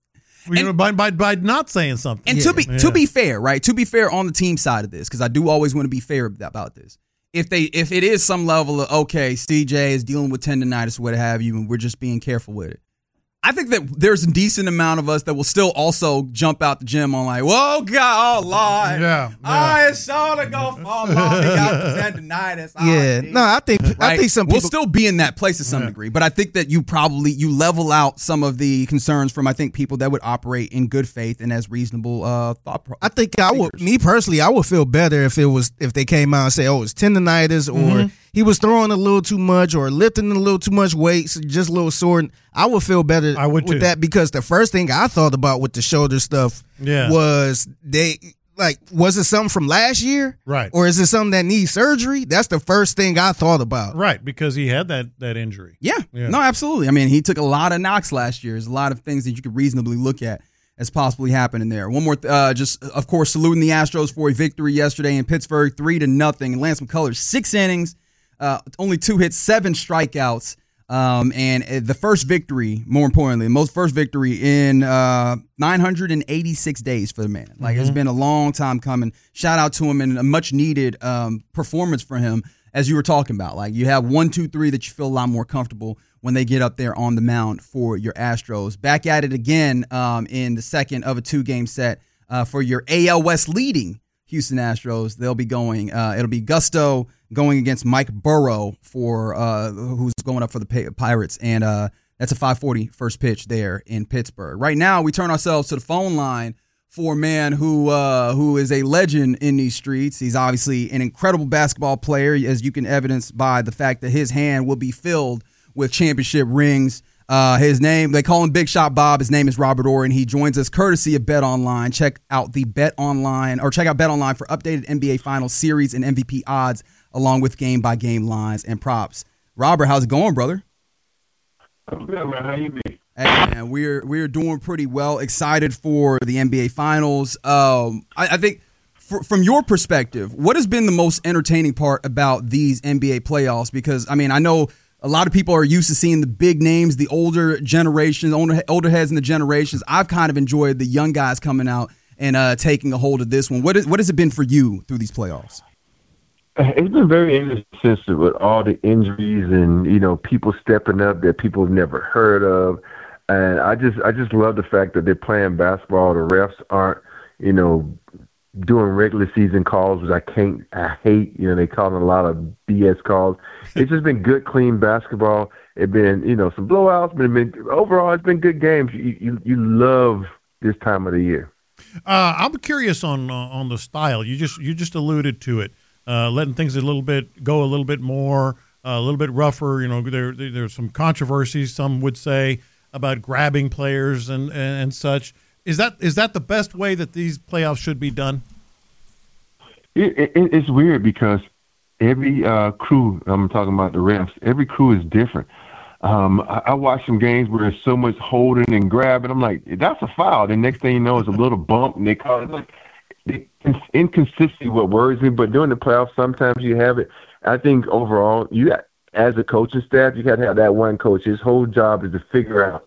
By not saying something. And to be fair, right? To be fair on the team side of this, because I do always want to be fair about this. If it is some level of, okay, CJ is dealing with tendonitis or what have you, and we're just being careful with it, I think that there's a decent amount of us that will still also jump out the gym on like, whoa, God, oh, Lord. I saw the go fall off. He got tendonitis. I think some people will still be in that place to some degree, but I think that you level out some of the concerns from, I think, people that would operate in good faith and as reasonable thought process. I think I would feel better if they came out and say, oh, it's tendonitis or he was throwing a little too much or lifting a little too much weight, so just a little sore. I would feel better with that, because the first thing I thought about with the shoulder stuff was was it something from last year? Right. Or is it something that needs surgery? That's the first thing I thought about. Right, because he had that injury. Yeah. No, absolutely. I mean, he took a lot of knocks last year. There's a lot of things that you could reasonably look at as possibly happening there. One more, just of course, saluting the Astros for a victory yesterday in Pittsburgh, 3-0. And Lance McCullers, 6 innings. Only 2 hits, 7 strikeouts, and the first victory, more importantly, the most first victory in 986 days for the man. Like, it's been a long time coming. Shout out to him, and a much-needed performance for him, as you were talking about. Like, you have 1, 2, 3 that you feel a lot more comfortable when they get up there on the mound for your Astros. Back at it again in the second of a 2-game set for your AL West leading Houston Astros. They'll be going, it'll be Gusto going against Mike Burrow for who's going up for the Pirates, and that's a 5:40 first pitch there in Pittsburgh. Right now, we turn ourselves to the phone line for a man who is a legend in these streets. He's obviously an incredible basketball player, as you can evidence by the fact that his hand will be filled with championship rings. His name, they call him Big Shot Bob. His name is Robert Orr, and he joins us courtesy of BetOnline. Check out BetOnline for updated NBA Finals series and MVP odds, along with game-by-game lines and props. Robert, how's it going, brother? I'm good, man. How you be? Hey, man, we're doing pretty well. Excited for the NBA Finals. I think from your perspective, what has been the most entertaining part about these NBA playoffs? Because, I mean, I know a lot of people are used to seeing the big names, the older generations, older heads in the generations. I've kind of enjoyed the young guys coming out and taking a hold of this one. What has it been for you through these playoffs? It's been very inconsistent with all the injuries and, you know, people stepping up that people have never heard of. And I just love the fact that they're playing basketball. The refs aren't, you know, doing regular season calls, which I hate. You know, they call a lot of BS calls. It's just been good, clean basketball. It's been, you know, some blowouts, but overall, it's been good games. You love this time of the year. I'm curious on the style. You just alluded to it, letting things go a little bit more, a little bit rougher. You know, there's some controversies, some would say, about grabbing players and such. Is that the best way that these playoffs should be done? It's weird because every crew, I'm talking about the refs, every crew is different. I watch some games where there's so much holding and grabbing. I'm like, that's a foul. The next thing you know, it's a little bump, and they call it. Like, it's inconsistency what worries me, but during the playoffs, sometimes you have it. I think overall, as a coaching staff, you got to have that one coach. His whole job is to figure out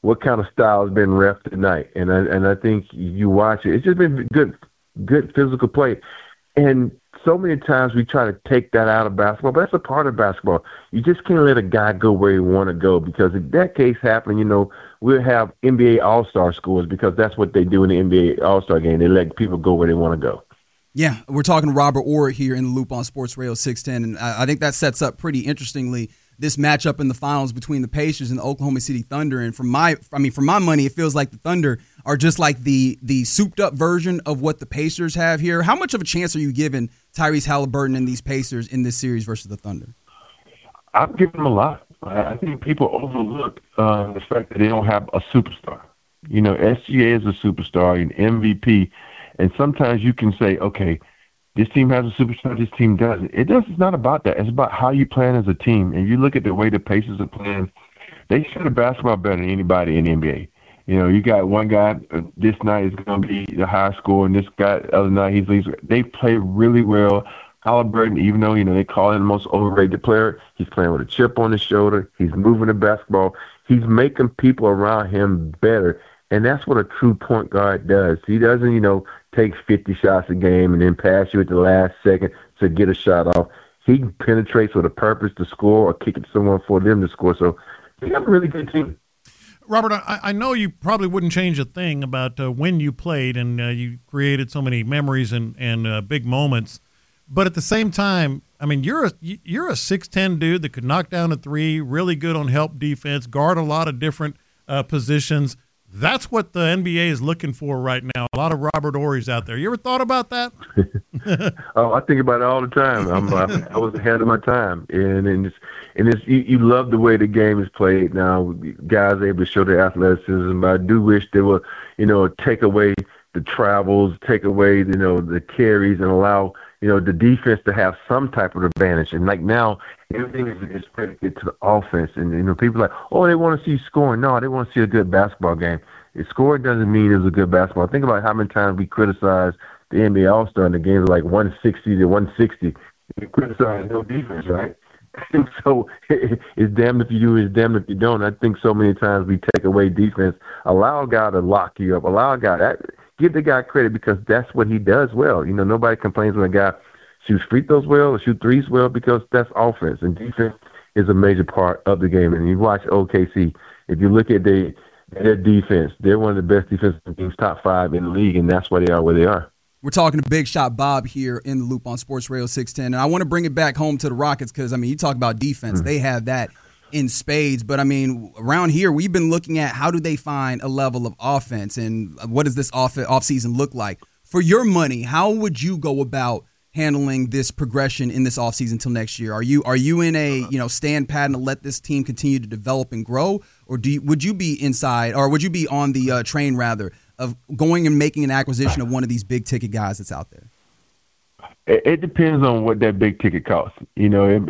what kind of style has been ref tonight. And I think you watch it. It's just been good physical play. And so many times we try to take that out of basketball, but that's a part of basketball. You just can't let a guy go where he want to go, because if that case happened, we'll have NBA All-Star scores, because that's what they do in the NBA All-Star game. They let people go where they want to go. Yeah, we're talking to Robert Orr here in the Loop on Sports Radio 610, and I think that sets up pretty interestingly this matchup in the finals between the Pacers and the Oklahoma City Thunder. And for my money, it feels like the Thunder are just like the souped up version of what the Pacers have here. How much of a chance are you giving Tyrese Halliburton and these Pacers in this series versus the Thunder? I'm giving them a lot. I think people overlook the fact that they don't have a superstar. SGA is a superstar, an MVP, and sometimes you can say, okay, this team has a superstar, this team doesn't. It's not about that. It's about how you plan as a team. And you look at the way the Pacers are playing, they shoot the basketball better than anybody in the NBA. You got one guy this night is going to be the high scorer, and this guy the other night he's least. They play really well. Halliburton, even though they call him the most overrated player, he's playing with a chip on his shoulder. He's moving the basketball. He's making people around him better, and that's what a true point guard does. He doesn't, take 50 shots a game and then pass you at the last second to get a shot off. He penetrates with a purpose to score or kick it to someone for them to score. So they got a really good team. Robert, I know you probably wouldn't change a thing about when you played, and you created so many memories and big moments. But at the same time, you're a 6'10" dude that could knock down a three, really good on help defense, guard a lot of different positions. That's what the NBA is looking for right now. A lot of Robert Horrys out there. You ever thought about that? Oh, I think about it all the time. I was ahead of my time, and you love the way the game is played now. Guys are able to show their athleticism, but I do wish they would, take away the travels, take away, the carries, and allow, the defense to have some type of advantage. And like now, everything is predicated to the offense. And, people are like, oh, they want to see scoring. No, they want to see a good basketball game. If scoring doesn't mean it was a good basketball. Think about how many times we criticize the NBA All-Star in the games like 160 to 160. We criticize no defense, right? And so it's damned if you do, it's damned if you don't. I think so many times we take away defense, allow a guy to lock you up, allow a guy give the guy credit, because that's what he does well. Nobody complains when a guy shoots free throws well or shoot threes well, because that's offense, and defense is a major part of the game. And you watch OKC, if you look at their defense, they're one of the best defensive teams, top 5 in the league, and that's why they are where they are. We're talking to Big Shot Bob here in the Loop on Sports Radio 610, and I want to bring it back home to the Rockets because, you talk about defense. They have that in spades, but around here we've been looking at how do they find a level of offense, and what does this offseason look like? For your money, how would you go about handling this progression in this offseason until next year? Are you in a stand pat and let this team continue to develop and grow, or would you be inside, or would you be on the train rather of going and making an acquisition of one of these big ticket guys that's out there? It depends on what that big ticket costs. You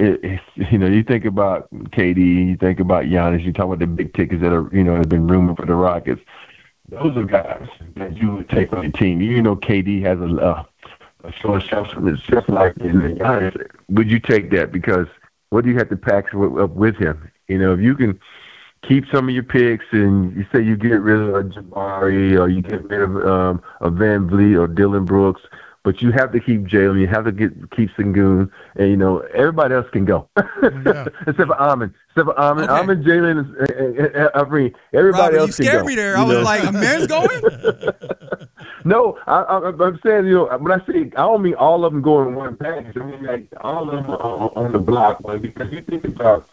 think about KD, you think about Giannis, you talk about the big tickets that are, have been rumored for the Rockets. Those are guys that you would take on your team. KD has a short shelf like Giannis. Would you take that? Because what do you have to pack up with him? If you can keep some of your picks and you say you get rid of Jabari or you get rid of Van Vliet or Dylan Brooks, but you have to keep Jalen, you have to keep Sengun, and everybody else can go. Yeah. Except for Ahmed. Okay. Ahmed, Jalen, and everybody else can go. You scared me there. I was like, a man's going? No, I'm saying, when I say, I don't mean all of them go in one package. I mean, like, all of them are on the block. Because you think about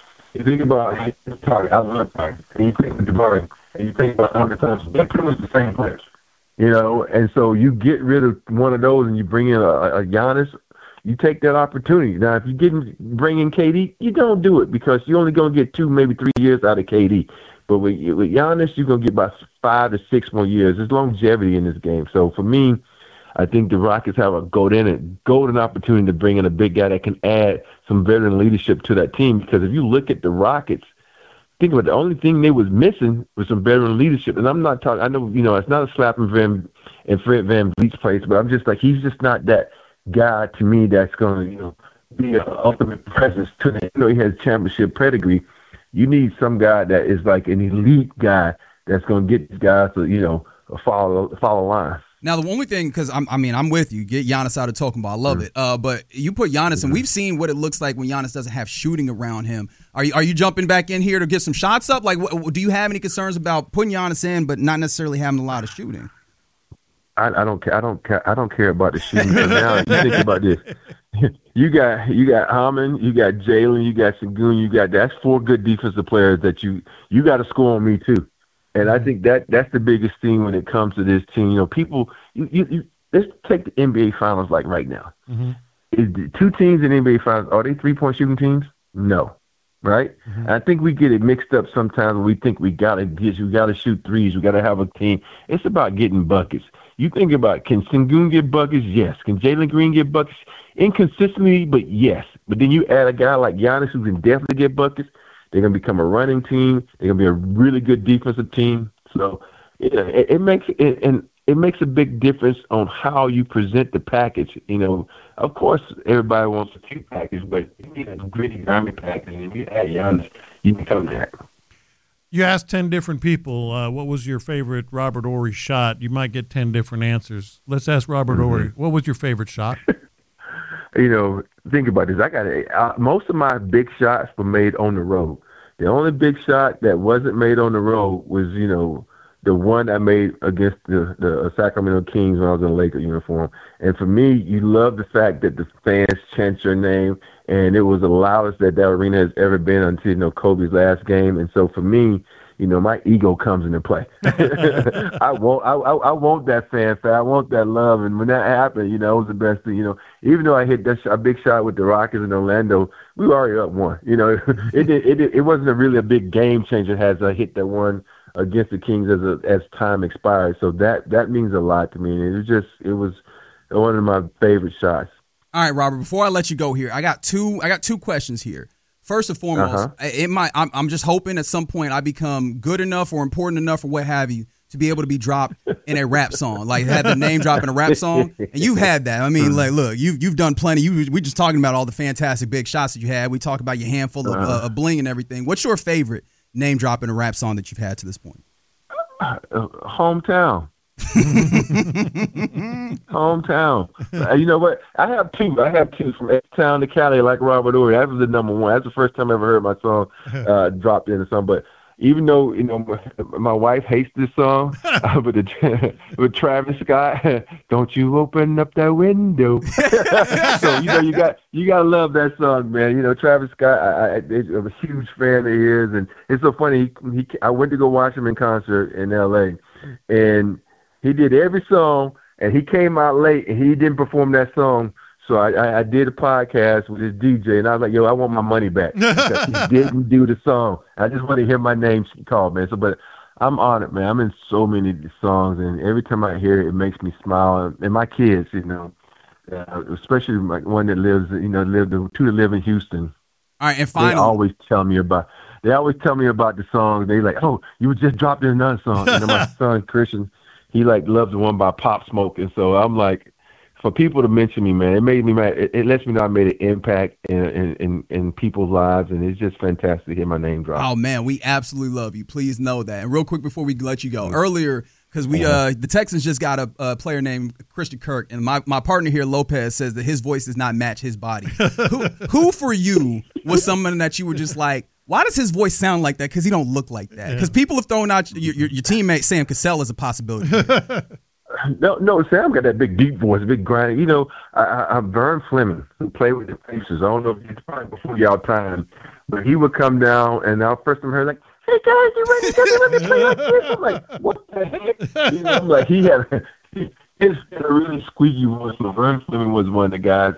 Target, I love Target, and you think of Jabari, and you think about Ahmed Thompson, they're pretty much the same players. And so you get rid of one of those and you bring in a Giannis, you take that opportunity. Now, if you bring in KD, you don't do it because you're only going to get 2, maybe 3 years out of KD. But with Giannis, you're going to get about 5 to 6 more years. There's longevity in this game. So for me, I think the Rockets have a golden opportunity to bring in a big guy that can add some veteran leadership to that team. Because if you look at the Rockets, think about it, the only thing they was missing was some veteran leadership. And I'm not talking, I know, it's not a slap in Fred Van Vliet's place, but I'm just like, he's just not that guy to me that's going to, be an ultimate presence to them. He has championship pedigree, You need some guy that is like an elite guy that's going to get these guys to, follow line. Now, the only thing, because I'm with you, get Giannis out of Tokyo. I love it. But you put Giannis, and we've seen what it looks like when Giannis doesn't have shooting around him. Are you jumping back in here to get some shots up? Like, do you have any concerns about putting Giannis in, but not necessarily having a lot of shooting? I don't care. I don't care about the shooting. Now you think about this. You got Hammond, you got Jalen, you got Sengun, that's 4 good defensive players that you got to score on me too. And I think that's the biggest thing when it comes to this team. People, let's take the NBA Finals like right now. Mm-hmm. Is the 2 teams in the NBA Finals, are they 3-point shooting teams? No, right? Mm-hmm. And I think we get it mixed up sometimes when we think we got to shoot threes, we got to have a team. It's about getting buckets. You think about, can Sengun get buckets? Yes. Can Jalen Green get buckets? Inconsistently, but yes. But then you add a guy like Giannis who can definitely get buckets. They're going to become a running team. They're going to be a really good defensive team. So it makes a big difference on how you present the package. Of course, everybody wants a cute package, but you need a gritty, grimy package. And if you add Giannis, you become that. You asked 10 different people, what was your favorite Robert Horry shot? You might get 10 different answers. Let's ask Robert Horry. What was your favorite shot? Think about this. Most of my big shots were made on the road. The only big shot that wasn't made on the road was, the one I made against the Sacramento Kings when I was in a Laker uniform. And for me, you love the fact that the fans chant your name, and it was the loudest that arena has ever been until, Kobe's last game. And so for me, my ego comes into play. I want that fanfare. I want that love. And when that happened, it was the best thing. Even though I hit a big shot with the Rockets in Orlando, we were already up 1. It wasn't really a big game changer as I hit that one against the Kings as time expired. So that means a lot to me. And it was one of my favorite shots. All right, Robert, before I let you go here, I got two questions here. First and foremost, I'm just hoping at some point I become good enough or important enough or what have you to be able to be dropped in a rap song, like have the name drop in a rap song. And you had that. I mean, look, you've done plenty. We just talking about all the fantastic big shots that you had. We talked about your handful of bling and everything. What's your favorite name drop in a rap song that you've had to this point? Hometown. Hometown. You know what? I have two from H-Town to Cali, like Robert Horry. That was the number one. That's the first time I ever heard my song dropped in or something. But even though my wife hates this song, with Travis Scott, don't you open up that window? So you gotta love that song, man. Travis Scott, I'm a huge fan of his, and it's so funny. I went to go watch him in concert in L.A. and he did every song, and he came out late, and he didn't perform that song. So I did a podcast with his DJ, and I was like, yo, I want my money back because he didn't do the song. I just want to hear my name called, man. So, but I'm honored, man. I'm in so many of these songs, and every time I hear it, it makes me smile. And my kids, especially my one that lives, the two that live in Houston. All right, and finally, they always tell me about the song. They like, oh, you just dropped in another song. And then my son Christian, he loves the one by Pop Smoke, and so I'm like, for people to mention me, man, it made me mad. It lets me know I made an impact in people's lives, and it's just fantastic to hear my name drop. Oh man, we absolutely love you. Please know that. And real quick before we let you go, earlier because the Texans just got a player named Christian Kirk, and my partner here, Lopez, says that his voice does not match his body. Who for you was someone that you were just like, why does his voice sound like that? Because he don't look like that. Because people have thrown out your teammate Sam Cassell as a possibility. No, Sam got that big deep voice, big grind. I'm Vern Fleming, who played with the Pacers. I don't know if it's probably before y'all time, but he would come down, and our first time I heard like, "Hey guys, you ready to play like this?" I'm like, "What the heck?" I'm like, he had a really squeaky voice. So Vern Fleming was one of the guys,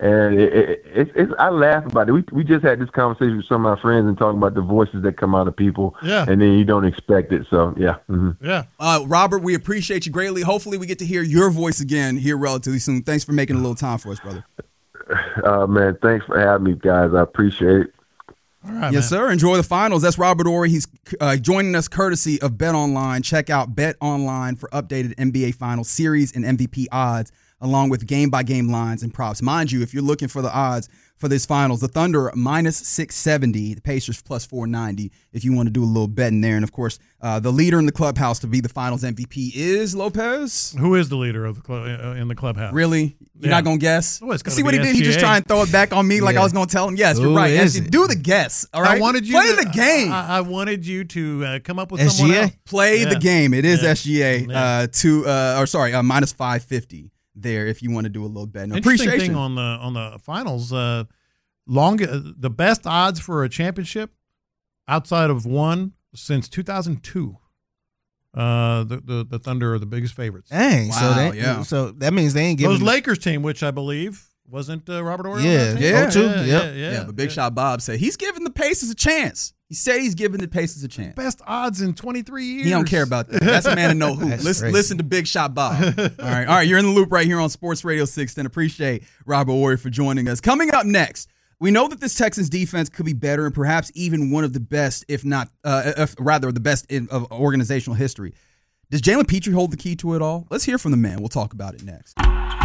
and I laugh about it. We just had this conversation with some of my friends and talking about the voices that come out of people, and then you don't expect it. So yeah, Robert, we appreciate you greatly. Hopefully, we get to hear your voice again here relatively soon. Thanks for making a little time for us, brother. Man, thanks for having me, guys. I appreciate it. All right, yes, sir. Enjoy the finals. That's Robert Horry. He's joining us courtesy of Bet Online. Check out Bet Online for updated NBA Finals series and MVP odds. along with game-by-game lines and props. Mind you, if you're looking for the odds for this finals, the Thunder minus 670, the Pacers plus 490 if you want to do a little betting there. And, of course, the leader in the clubhouse to be the finals MVP is Lopez. Who is the leader of in the clubhouse? Really? You're not going to guess? Well, see what he did? He just tried and throw it back on me like I was going to tell him, yes, you're right. Do the guess, all right? Play the game. I wanted you to come up with someone else. Play the game. It is SGA minus 550 there if you want to do a little bet. No, interesting thing on the finals, the best odds for a championship outside of one since 2002. The Thunder are the biggest favorites. Dang, so that means they ain't giving those Lakers team, which I believe wasn't Robert Ory. Yeah. But Big Shot Bob said he's giving the Pacers a chance. He said he's giving the Pacers a chance. Best odds in 23 years. He don't care about that. That's a man to know who. Listen to Big Shot Bob. All right. You're in the loop right here on Sports Radio 610. Appreciate Robert Ory for joining us. Coming up next, we know that this Texans defense could be better and perhaps even one of the best, if not, rather the best of organizational history. Does Jalen Petrie hold the key to it all? Let's hear from the man. We'll talk about it next.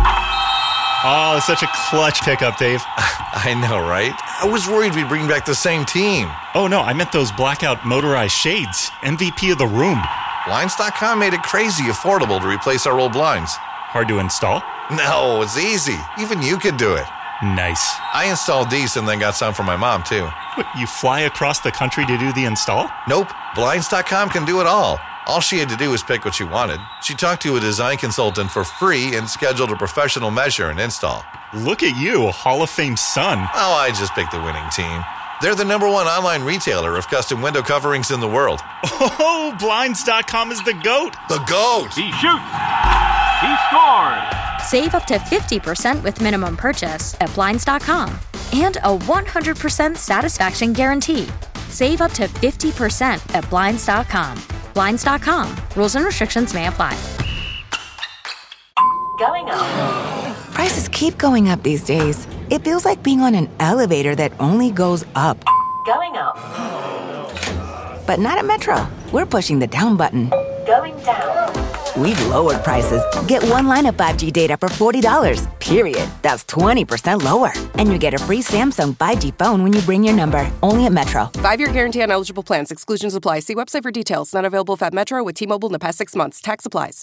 Oh, it's such a clutch pickup, Dave. I know, right? I was worried we'd bring back the same team. Oh, no, I meant those blackout motorized shades. MVP of the room. Blinds.com made it crazy affordable to replace our old blinds. Hard to install? No, it's easy. Even you could do it. Nice. I installed these and then got some for my mom, too. What, you fly across the country to do the install? Nope. Blinds.com can do it all. All she had to do was pick what she wanted. She talked to a design consultant for free and scheduled a professional measure and install. Look at you, Hall of Fame son. Oh, I just picked the winning team. They're the #1 online retailer of custom window coverings in the world. Oh, Blinds.com is the GOAT. The GOAT! He shoots. He scored. Save up to 50% with minimum purchase at Blinds.com. And a 100% satisfaction guarantee. Save up to 50% at Blinds.com. Blinds.com. Rules and restrictions may apply. Going up. Prices keep going up these days. It feels like being on an elevator that only goes up. Going up. But not at Metro. We're pushing the down button. Going down. We've lowered prices. Get one line of 5G data for $40, period. That's 20% lower. And you get a free Samsung 5G phone when you bring your number. Only at Metro. 5-year guarantee on eligible plans. Exclusions apply. See website for details. Not available at Metro with T-Mobile in the past 6 months. Tax applies.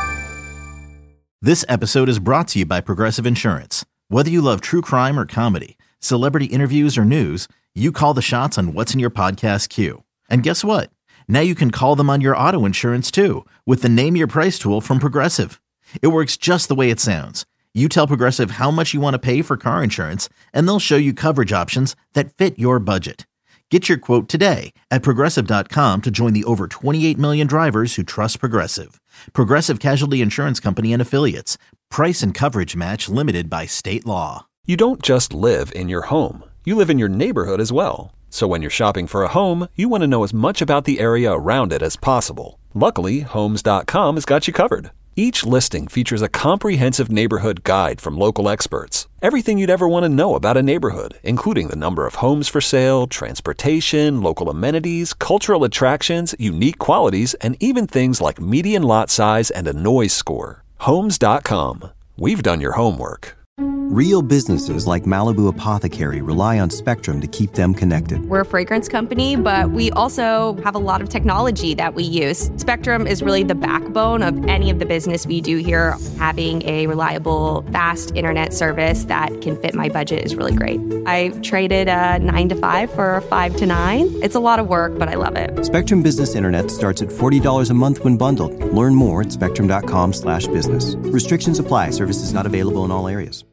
This episode is brought to you by Progressive Insurance. Whether you love true crime or comedy, celebrity interviews or news, you call the shots on what's in your podcast queue. And guess what? Now you can call them on your auto insurance too with the Name Your Price tool from Progressive. It works just the way it sounds. You tell Progressive how much you want to pay for car insurance, and they'll show you coverage options that fit your budget. Get your quote today at Progressive.com to join the over 28 million drivers who trust Progressive. Progressive Casualty Insurance Company and Affiliates. Price and coverage match limited by state law. You don't just live in your home. You live in your neighborhood as well. So when you're shopping for a home, you want to know as much about the area around it as possible. Luckily, Homes.com has got you covered. Each listing features a comprehensive neighborhood guide from local experts. Everything you'd ever want to know about a neighborhood, including the number of homes for sale, transportation, local amenities, cultural attractions, unique qualities, and even things like median lot size and a noise score. Homes.com. We've done your homework. Real businesses like Malibu Apothecary rely on Spectrum to keep them connected. We're a fragrance company, but we also have a lot of technology that we use. Spectrum is really the backbone of any of the business we do here. Having a reliable, fast internet service that can fit my budget is really great. I traded a 9 to 5 for a 5 to 9. It's a lot of work, but I love it. Spectrum Business Internet starts at $40 a month when bundled. Learn more at spectrum.com/business. Restrictions apply. Services not available in all areas.